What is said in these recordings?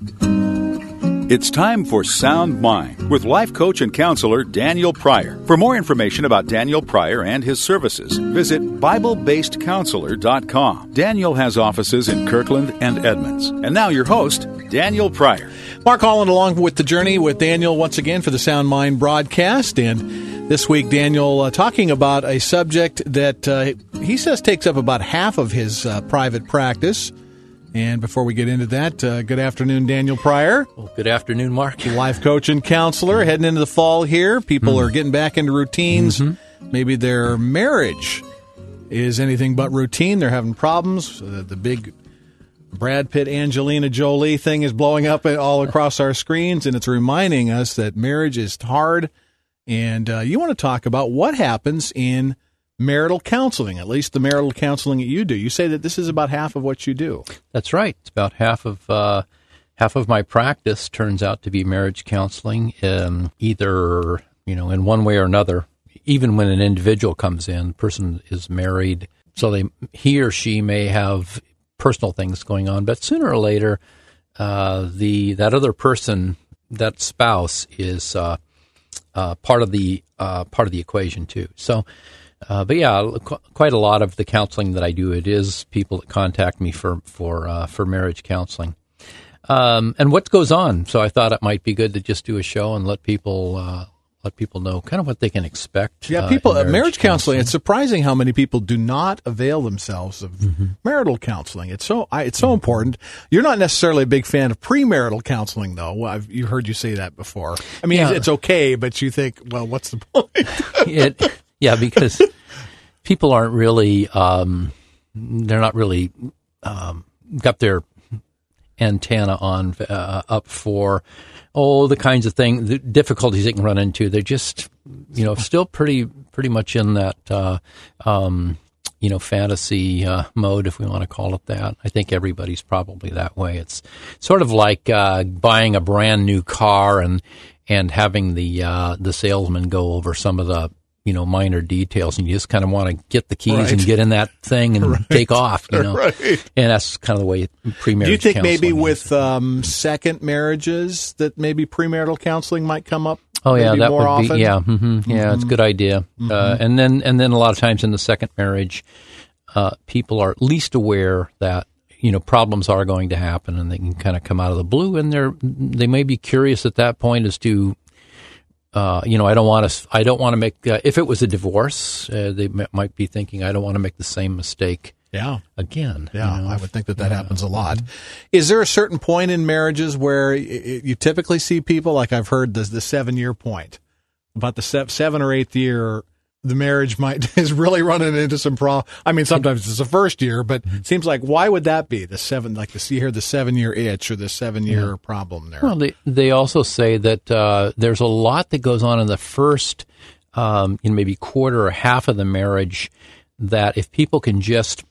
It's time for Sound Mind with life coach and counselor Daniel Pryor. For more information about Daniel Pryor and his services, visit BibleBasedCounselor.com. Daniel has offices in Kirkland and Edmonds. And now your host, Daniel Pryor. Mark Holland along with the journey with Daniel once again for the Sound Mind broadcast. And this week, Daniel talking about a subject that he says takes up about half of his private practice. And before we get into that, good afternoon, Daniel Pryor. Well, good afternoon, Mark. Life coach and counselor. Heading into the fall here. People are getting back into routines. Maybe their marriage is anything but routine. They're having problems. The big Brad Pitt, Angelina Jolie thing is blowing up all across our screens, and it's reminding us that marriage is hard. And you want to talk about what happens in marital counseling, at least the marital counseling that you do. You say that this is about half of what you do. That's right. It's about half of my practice turns out to be marriage counseling, either, in one way or another. Even when an individual comes in, the person is married, so he or she may have personal things going on, but sooner or later, that other person, that spouse, is part of the equation too. So. But yeah, quite a lot of the counseling that I do, it is people that contact me for marriage counseling. And what goes on? So I thought it might be good to just do a show and let people know kind of what they can expect. Yeah, people marriage counseling. It's surprising how many people do not avail themselves of marital counseling. It's so important. You're not necessarily a big fan of premarital counseling, though. Well, you heard you say that before. I mean, it's okay, but you think, well, what's the point? Yeah, because people aren't really, they're not really got their antenna on up for, the kinds of the difficulties they can run into. They're just, still pretty much in that, fantasy mode, if we want to call it that. I think everybody's probably that way. It's sort of like buying a brand new car and having the salesman go over some of the minor details, and you just kind of want to get the keys and get in that thing and take off, Right. And that's kind of the way pre-marriage. Do you think counseling maybe with second marriages that maybe premarital counseling might come up? Oh yeah, that would often? be yeah, yeah. It's a good idea. And then a lot of times in the second marriage, people are at least aware that problems are going to happen, and they can kind of come out of the blue, and they may be curious at that point as to. I don't want to make, if it was a divorce, they might be thinking, I don't want to make the same mistake again. Yeah, I would think that happens a lot. Is there a certain point in marriages where you typically see people, like I've heard the 7-year point, about the 7th or 8th year, the marriage is really running into some problem. I mean, sometimes it's the first year, but it seems like, why would that be the 7-year itch or the 7-year problem there? Well, they also say that there's a lot that goes on in the first, maybe quarter or half of the marriage, that if people could just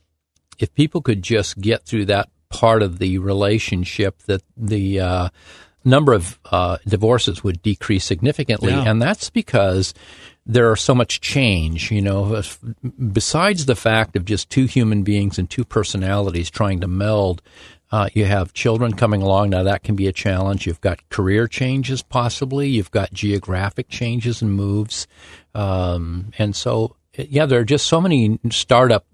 get through that part of the relationship, that the number of divorces would decrease significantly, and that's because there are so much change, besides the fact of just two human beings and two personalities trying to meld. You have children coming along. Now, that can be a challenge. You've got career changes, possibly. You've got geographic changes and moves. And so, there are just so many the startup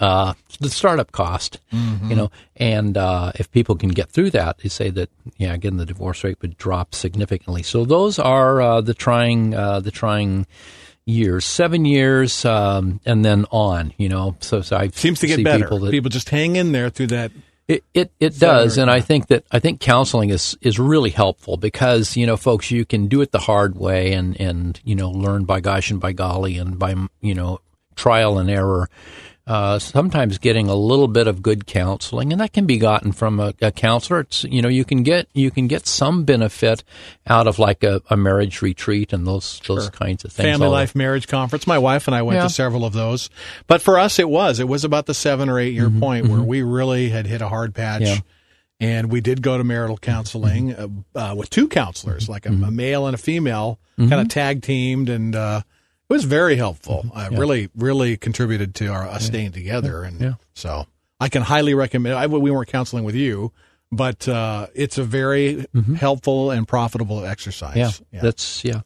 cost, and if people can get through that, they say that, again, the divorce rate would drop significantly. So those are the trying years, 7 years, and then on, So I seems to get better. People just hang in there through that. It does, and I think counseling is really helpful because folks, you can do it the hard way and learn by gosh and by golly and by trial and error. Sometimes getting a little bit of good counseling, and that can be gotten from a counselor. It's, you can get some benefit out of like a marriage retreat and those kinds of things. Family Life Marriage Conference. My wife and I went to several of those, but for us it was about the 7 or 8 year point where we really had hit a hard patch. Yeah. And we did go to marital counseling with two counselors, like a male and a female, kind of tag teamed, and it was very helpful. Really, really contributed to us staying together. And so I can highly recommend. We weren't counseling with you. but it's a very helpful and profitable exercise. Yeah.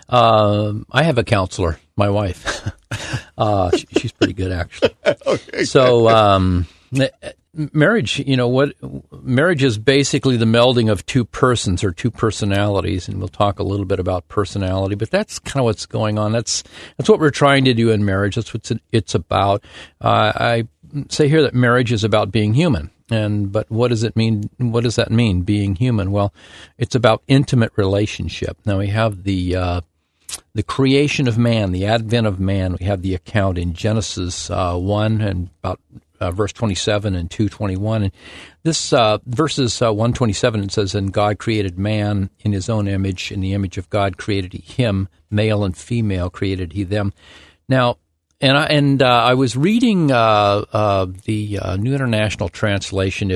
I have a counselor, my wife. She's pretty good, actually. Okay. So, marriage, marriage is basically the melding of two persons or two personalities, and we'll talk a little bit about personality, but that's kind of what's going on. That's what we're trying to do in marriage. That's what it's about. I say here that marriage is about being human. But what does it mean? What does that mean, being human? Well, it's about intimate relationship. Now we have the creation of man, the advent of man. We have the account in Genesis 1 and about verse 27 and 2:21. And this verses 1:27, it says, "And God created man in his own image. In the image of God created he him, male and female created he them." Now, I was reading the New International Translation.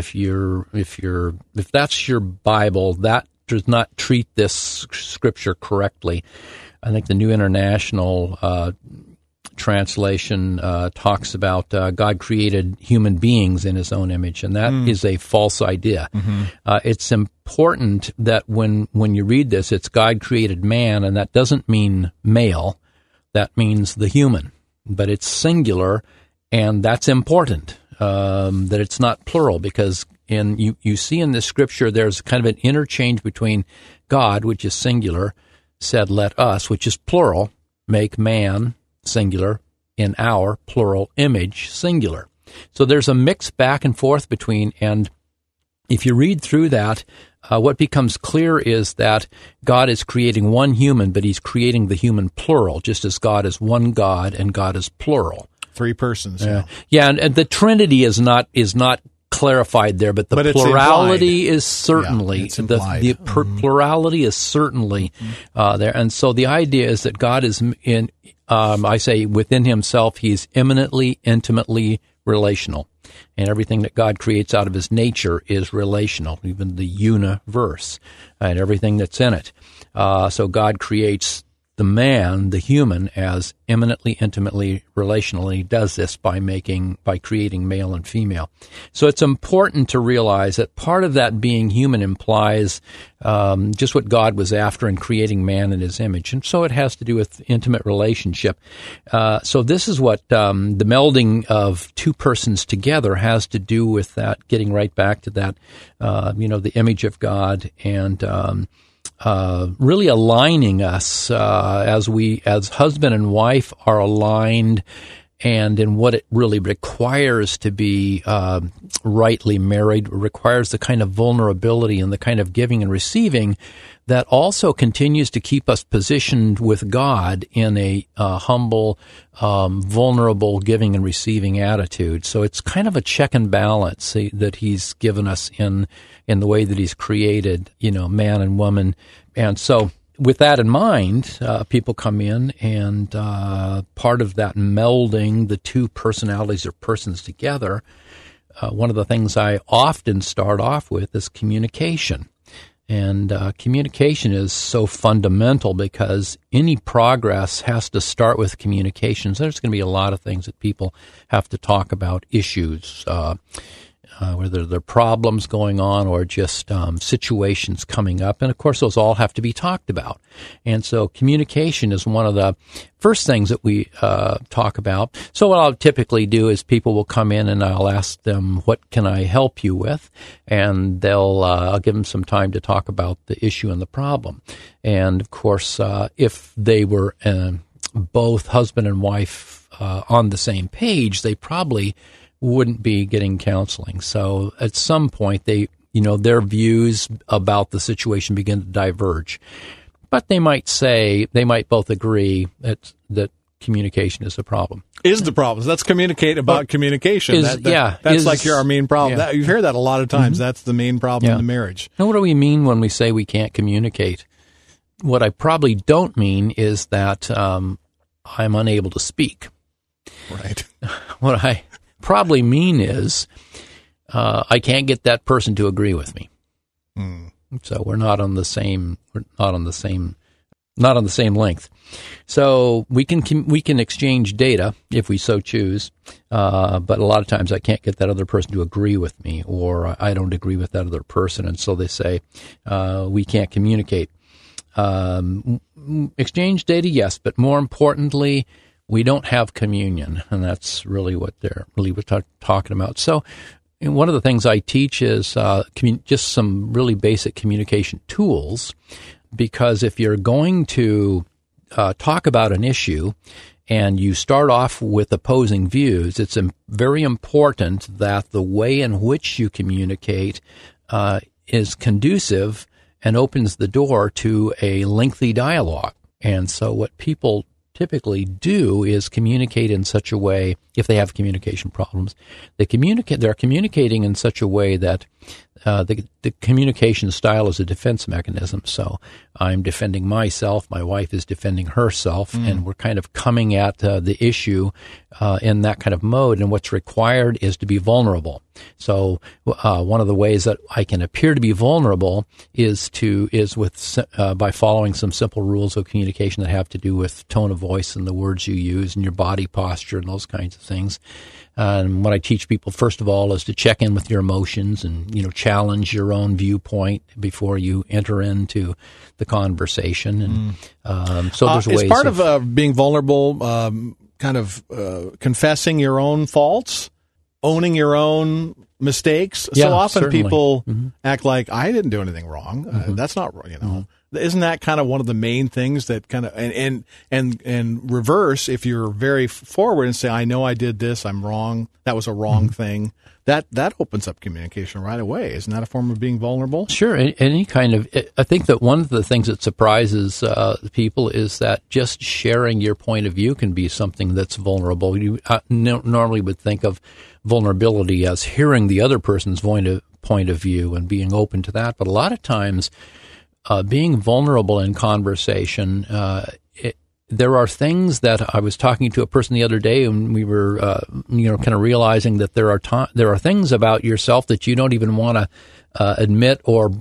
If that's your Bible, that does not treat this scripture correctly. I think the New International Translation talks about God created human beings in His own image, and that is a false idea. It's important that when you read this, it's God created man, and that doesn't mean male. That means the human. But it's singular, and that's important, that it's not plural, because you see in this scripture there's kind of an interchange between God, which is singular, said, "Let us," which is plural, make man, singular, in our, plural, image, singular. So there's a mix back and forth between, and if you read through that, what becomes clear is that God is creating one human, but He's creating the human plural, just as God is one God and God is plural. Three persons. Yeah, and the Trinity is not clarified there, but the plurality is certainly the plurality is certainly there. And so the idea is that God is I say within Himself, He's eminently, intimately relational. And everything that God creates out of His nature is relational, even the universe and everything that's in it. So God creates the man, the human, as eminently, intimately relational, and He does this by creating male and female. So it's important to realize that part of that being human implies just what God was after in creating man in His image, and so it has to do with intimate relationship. So this is what the melding of two persons together has to do with that, getting right back to that, the image of God, and really aligning us as husband and wife are aligned, and in what it really requires to be rightly married. It requires the kind of vulnerability and the kind of giving and receiving that also continues to keep us positioned with God in a humble, vulnerable, giving and receiving attitude. So it's kind of a check and balance that He's given us in the way that He's created, man and woman. And so with that in mind, people come in, and part of that melding the two personalities or persons together, one of the things I often start off with is communication. And communication is so fundamental because any progress has to start with communication. So there's going to be a lot of things that people have to talk about, issues, whether they're problems going on or just situations coming up. And, of course, those all have to be talked about. And so communication is one of the first things that we talk about. So what I'll typically do is people will come in and I'll ask them, what can I help you with? And I'll give them some time to talk about the issue and the problem. And, of course, if they were both husband and wife on the same page, they probably wouldn't be getting counseling. So at some point, their views about the situation begin to diverge. But they might both agree that communication is the problem. Is the problem. Let's communicate about communication. That's like our main problem. Yeah. You hear that a lot of times. That's the main problem in the marriage. Now, what do we mean when we say we can't communicate? What I probably don't mean is that I'm unable to speak. Right. What I probably mean is I can't get that person to agree with me. So we're not on the same not on the same length. So we can exchange data if we so choose, but a lot of times I can't get that other person to agree with me, or I don't agree with that other person, and so they say we can't communicate. Exchange data, yes, but more importantly, we don't have communion, and that's really what they're talking about. So one of the things I teach is just some really basic communication tools, because if you're going to talk about an issue and you start off with opposing views, it's very important that the way in which you communicate is conducive and opens the door to a lengthy dialogue. And so what people typically do is communicate in such a way, if they have communication problems, they're communicating in such a way that the communication style is a defense mechanism. So I'm defending myself, my wife is defending herself, and we're kind of coming at the issue in that kind of mode. And what's required is to be vulnerable. So one of the ways that I can appear to be vulnerable is by following some simple rules of communication that have to do with tone of voice and the words you use and your body posture and those kinds of things. And what I teach people, first of all, is to check in with your emotions and, challenge your own viewpoint before you enter into the conversation. And so there's ways. Is part of being vulnerable confessing your own faults, owning your own mistakes? Yeah, so often certainly. people act like, I didn't do anything wrong. That's not, Isn't that kind of one of the main things that kind of, and reverse, if you're very forward and say, I know I did this, I'm wrong, that was a wrong thing, that opens up communication right away. Isn't that a form of being vulnerable? Sure. Any kind of, I think that one of the things that surprises people is that just sharing your point of view can be something that's vulnerable. You normally would think of vulnerability as hearing the other person's point of view and being open to that. But a lot of times, being vulnerable in conversation, there are things that I was talking to a person the other day, and we were, kind of realizing that there are things about yourself that you don't even want to admit or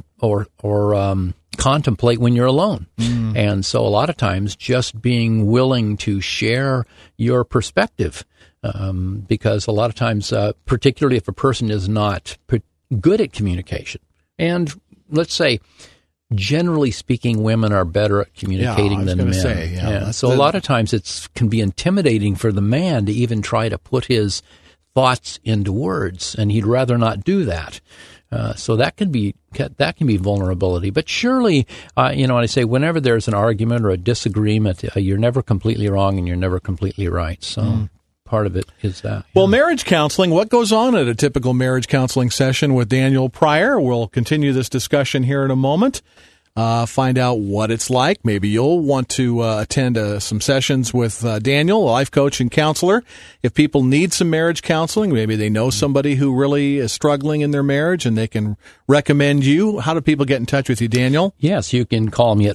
contemplate when you're alone. And so a lot of times, just being willing to share your perspective, because a lot of times, particularly if a person is not good at communication, and let's say, generally speaking, women are better at communicating than men. So a lot of times it can be intimidating for the man to even try to put his thoughts into words, and he'd rather not do that. So that can be vulnerability. But surely, when I say whenever there's an argument or a disagreement, you're never completely wrong and you're never completely right. So part of it is that. Well, marriage counseling, what goes on at a typical marriage counseling session with Daniel Pryor? We'll continue this discussion here in a moment. Find out what it's like. Maybe you'll want to attend some sessions with Daniel, a life coach and counselor. If people need some marriage counseling, maybe they know somebody who really is struggling in their marriage and they can recommend you. How do people get in touch with you, Daniel? Yes, you can call me at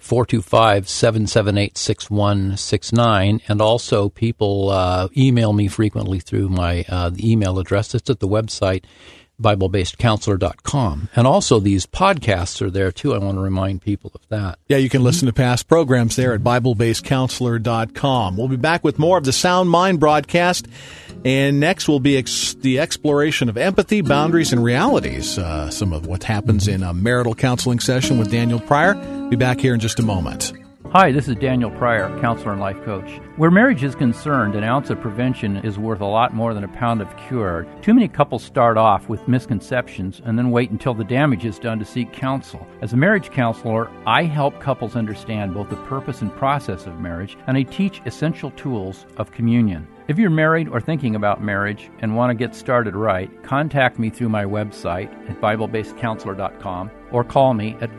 425-778-6169. And also people email me frequently through my email address. It's at the website, BibleBasedCounselor.com. And also these podcasts are there too. I want to remind people of that. Yeah, you can listen to past programs there at BibleBasedCounselor.com. We'll be back with more of the Sound Mind broadcast. And next will be the exploration of empathy, boundaries, and realities. Some of what happens in a marital counseling session with Daniel Pryor. Be back here in just a moment. Hi, this is Daniel Pryor, counselor and life coach. Where marriage is concerned, an ounce of prevention is worth a lot more than a pound of cure. Too many couples start off with misconceptions and then wait until the damage is done to seek counsel. As a marriage counselor, I help couples understand both the purpose and process of marriage, and I teach essential tools of communion. If you're married or thinking about marriage and want to get started right, contact me through my website at BibleBasedCounselor.com or call me at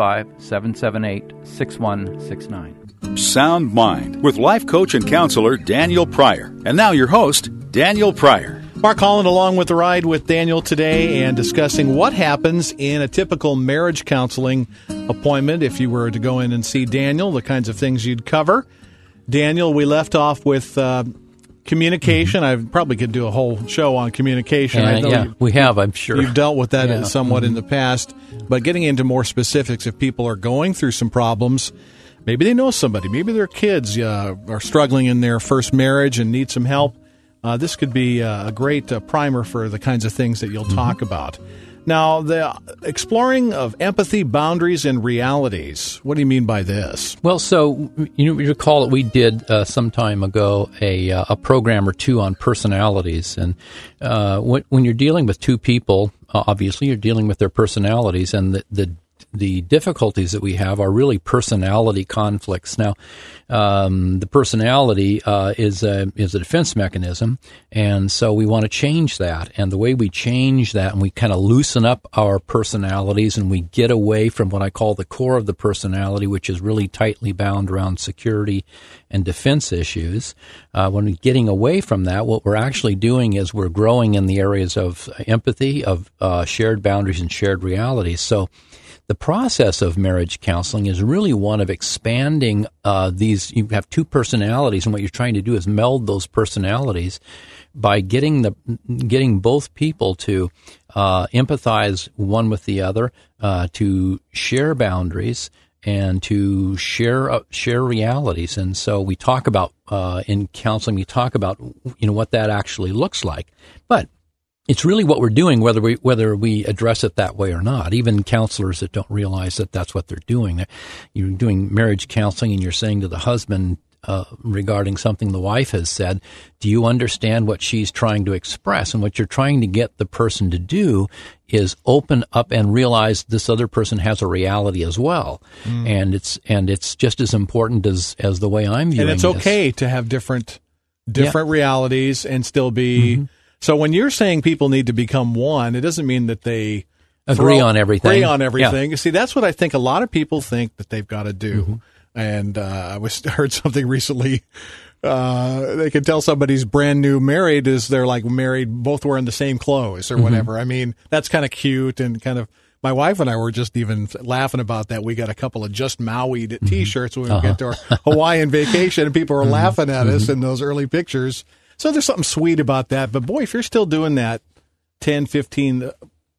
425-778-6169. Sound Mind with life coach and counselor Daniel Pryor. And now your host, Daniel Pryor. Mark Holland along with the ride with Daniel today and discussing what happens in a typical marriage counseling appointment. If you were to go in and see Daniel, the kinds of things you'd cover. Daniel, we left off with communication. I probably could do a whole show on communication. I know we have, I'm sure. You've dealt with that somewhat in the past. But getting into more specifics, if people are going through some problems, maybe they know somebody. Maybe their kids are struggling in their first marriage and need some help. This could be a great primer for the kinds of things that you'll talk about. Now, the exploring of empathy, boundaries, and realities. What do you mean by this? Well, so you recall that we did some time ago a program or two on personalities, and when you're dealing with two people, obviously you're dealing with their personalities, and the difficulties that we have are really personality conflicts. Now, the personality is a defense mechanism, and so we want to change that. And the way we change that, and we kind of loosen up our personalities, and we get away from what I call the core of the personality, which is really tightly bound around security and defense issues. When we're getting away from that, what we're actually doing is we're growing in the areas of empathy, of shared boundaries and shared realities. So the process of marriage counseling is really one of expanding these. You have two personalities, and what you're trying to do is meld those personalities by getting both people to empathize one with the other, to share boundaries, and to share realities. And so we talk about in counseling, we talk about what that actually looks like, but it's really what we're doing, whether we address it that way or not. Even counselors that don't realize that that's what they're doing. You're doing marriage counseling, and you're saying to the husband regarding something the wife has said, do you understand what she's trying to express? And what you're trying to get the person to do is open up and realize this other person has a reality as well. And it's just as important as the way I'm viewing it. And it's okay to have different realities and still be. Mm-hmm. So when you're saying people need to become one, it doesn't mean that they agree on everything. Yeah. See, that's what I think a lot of people think that they've got to do. Mm-hmm. And I heard something recently. They can tell somebody's brand new married is they're like married, both wearing the same clothes or whatever. I mean, that's kind of cute and kind of. My wife and I were just even laughing about that. We got a couple of Just Maui T-shirts when we get to our Hawaiian vacation, and people were laughing at us in those early pictures. So there's something sweet about that. But boy, if you're still doing that 10, 15,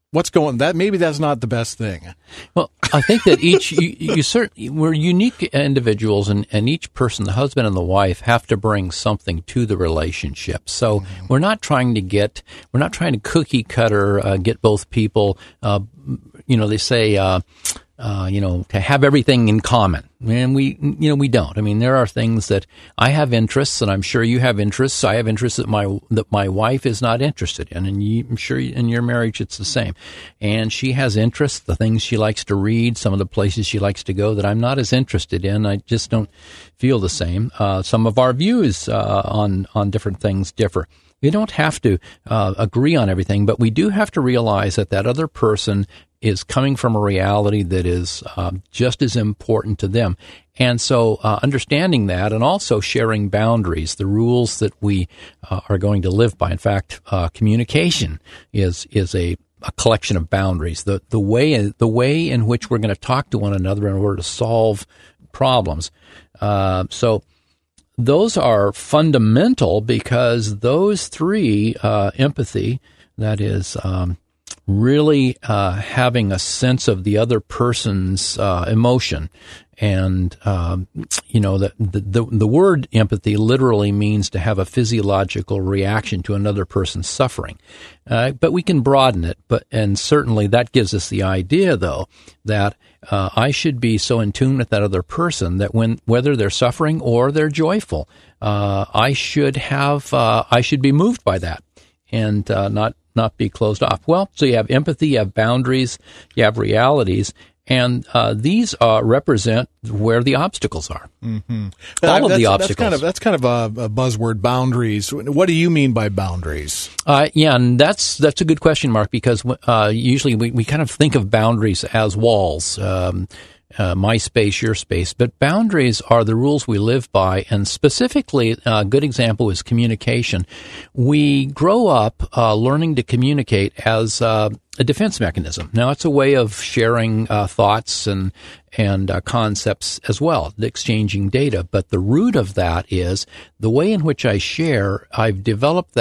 maybe that's not the best thing. Well, I think that you certainly, we're unique individuals, and each person, the husband and the wife, have to bring something to the relationship. So we're not trying to cookie cutter, get both people, they say, to have everything in common. And we don't. I mean, there are things that I have interests, and I'm sure you have interests. I have interests that my wife is not interested in, and I'm sure in your marriage it's the same. And she has interests, the things she likes to read, some of the places she likes to go that I'm not as interested in. I just don't feel the same. Some of our views on different things differ. We don't have to agree on everything, but we do have to realize that other person is coming from a reality that is just as important to them. And so understanding that, and also sharing boundaries, the rules that we are going to live by. In fact, communication is a collection of boundaries, the way in which we're going to talk to one another in order to solve problems. So those are fundamental, because those three, empathy, that is really having a sense of the other person's emotion. And, the word empathy literally means to have a physiological reaction to another person's suffering. But we can broaden it. And certainly that gives us the idea, though, that I should be so in tune with that other person that whether they're suffering or they're joyful, I should be moved by that and not be closed off. Well, so you have empathy, you have boundaries, you have realities, and these represent where the obstacles are. Mm-hmm. All of the obstacles. That's kind of a buzzword, boundaries. What do you mean by boundaries? And that's a good question, Mark, because usually we kind of think of boundaries as walls. My space, your space. But boundaries are the rules we live by, and specifically, a good example is communication. We grow up learning to communicate as a defense mechanism. Now, it's a way of sharing thoughts and concepts as well, exchanging data. But the root of that is the way in which I share. I've developed that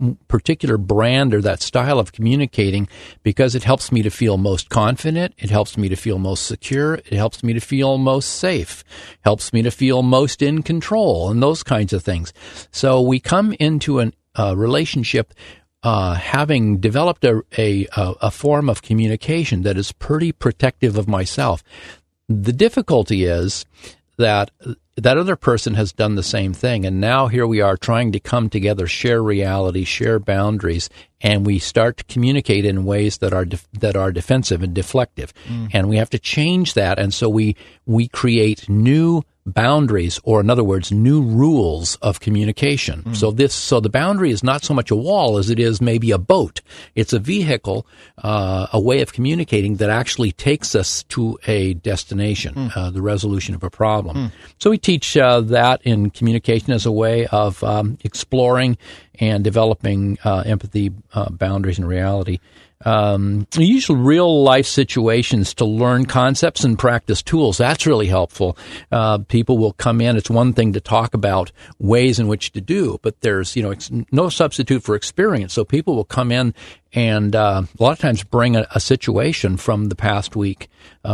particular brand or that style of communicating because it helps me to feel most confident. It helps me to feel most secure. It helps me to feel most safe. Helps me to feel most in control and those kinds of things. So we come into a relationship having developed a form of communication that is pretty protective of myself. The difficulty is that other person has done the same thing, and now here we are trying to come together, share reality, share boundaries, and we start to communicate in ways that are defensive and deflective, and we have to change that, and so we create new boundaries, or in other words, new rules of communication. So the boundary is not so much a wall as it is maybe a boat. It's a vehicle, a way of communicating that actually takes us to a destination, the resolution of a problem. So we teach that in communication as a way of exploring and developing empathy, boundaries, and reality. We use real life situations to learn concepts and practice tools. That's really helpful. People will come in. It's one thing to talk about ways in which to do, but there's, no substitute for experience. So people will come in and a lot of times bring a situation from the past week.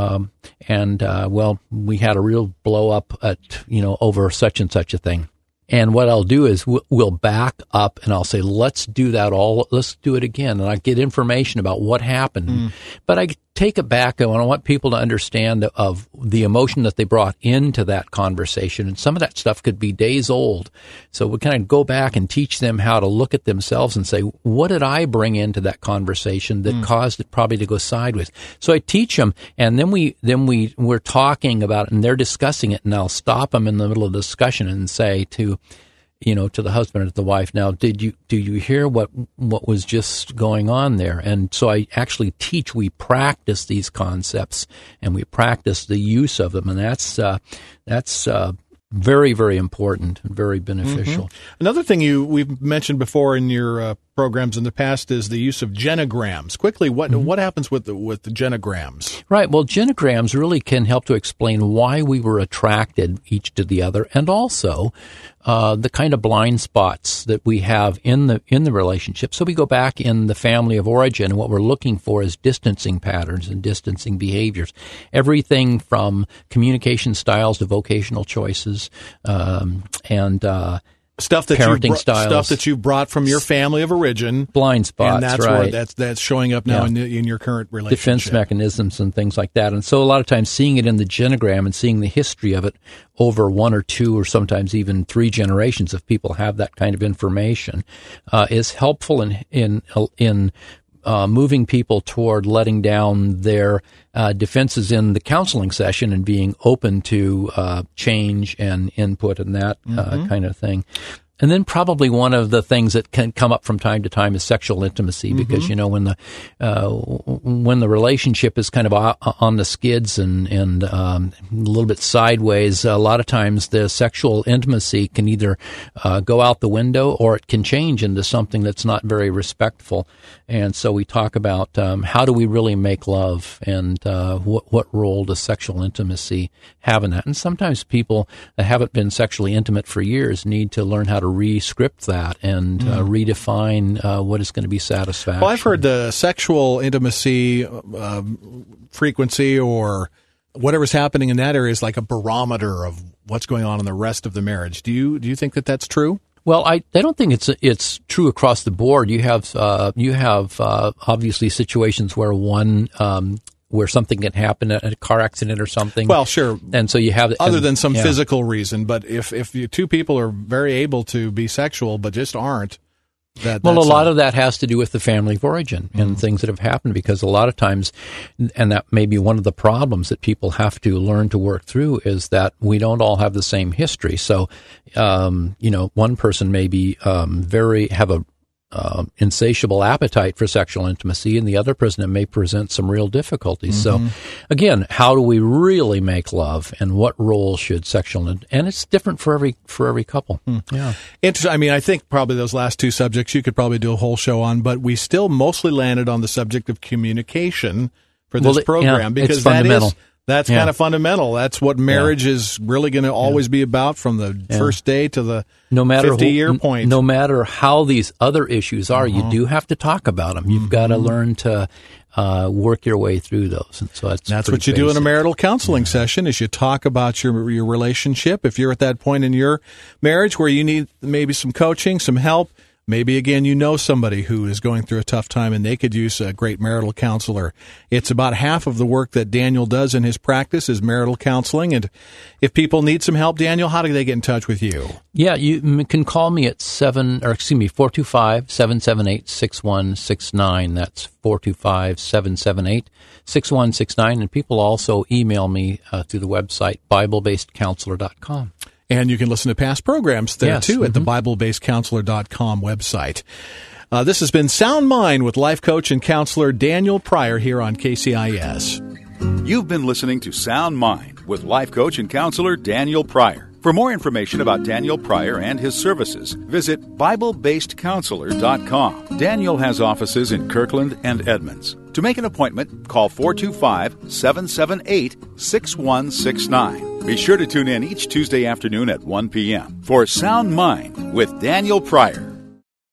We had a real blow up at, over such and such a thing. And what I'll do is we'll back up and I'll say, let's do it again. And I get information about what happened. But I take it back and I want people to understand of the emotion that they brought into that conversation. And some of that stuff could be days old. So we kind of go back and teach them how to look at themselves and say, what did I bring into that conversation that caused it probably to go sideways? So I teach them, and then we're talking about it and they're discussing it, and I'll stop them in the middle of the discussion and say to the husband or the wife, now, do you hear what was just going on there? And so I actually we practice these concepts and we practice the use of them. And that's very, very important and very beneficial. Another thing we've mentioned before in your programs in the past is the use of genograms. Quickly, what happens with the genograms? Right. Well, genograms really can help to explain why we were attracted each to the other, and also the kind of blind spots that we have in the relationship. So we go back in the family of origin, and what we're looking for is distancing patterns and distancing behaviors. Everything from communication styles to vocational choices, and stuff that you've brought from your family of origin, blind spots, and that's right? Where that's showing up now in your current relationship. Defense mechanisms and things like that. And so a lot of times seeing it in the genogram and seeing the history of it over one or two or sometimes even three generations of people have that kind of information is helpful in moving people toward letting down their defenses in the counseling session and being open to change and input and that kind of thing. And then probably one of the things that can come up from time to time is sexual intimacy, because when the relationship is kind of on the skids and a little bit sideways, a lot of times the sexual intimacy can either go out the window or it can change into something that's not very respectful. And so we talk about how do we really make love, and what role does sexual intimacy have in that? And sometimes people that haven't been sexually intimate for years need to learn how to re-script that and redefine what is going to be satisfaction. Well, I've heard the sexual intimacy frequency or whatever's happening in that area is like a barometer of what's going on in the rest of the marriage. Do you think that that's true? Well, I don't think it's true across the board. You have obviously situations where where something can happen, a car accident or something. Well, sure. And so you have other than some physical reason, but if you two people are very able to be sexual but just aren't, a lot of that has to do with the family of origin and things that have happened, because a lot of times, and that may be one of the problems that people have to learn to work through, is that we don't all have the same history. So, one person may be have a insatiable appetite for sexual intimacy, and the other person may present some real difficulties. So, again, how do we really make love, and what role should sexual and it's different for every couple. Yeah, interesting. I mean, I think probably those last two subjects you could probably do a whole show on, but we still mostly landed on the subject of communication for this program, because it's fundamental. That's kind of fundamental. That's what marriage is really going to always be about from the first day to the 50-year point. No matter how these other issues are, you do have to talk about them. You've got to learn to work your way through those. And so that's what you do in a marital counseling session is you talk about your relationship. If you're at that point in your marriage where you need maybe some coaching, some help, maybe, again, you know somebody who is going through a tough time and they could use a great marital counselor. It's about half of the work that Daniel does in his practice is marital counseling. And if people need some help, Daniel, how do they get in touch with you? Yeah, you can call me at 425-778-6169. That's 425-778-6169. And people also email me through the website, BibleBasedCounselor.com. And you can listen to past programs there, too, at the BibleBasedCounselor.com website. This has been Sound Mind with life coach and counselor Daniel Pryor here on KCIS. You've been listening to Sound Mind with life coach and counselor Daniel Pryor. For more information about Daniel Pryor and his services, visit BibleBasedCounselor.com. Daniel has offices in Kirkland and Edmonds. To make an appointment, call 425-778-6169. Be sure to tune in each Tuesday afternoon at 1 p.m. for Sound Mind with Daniel Pryor.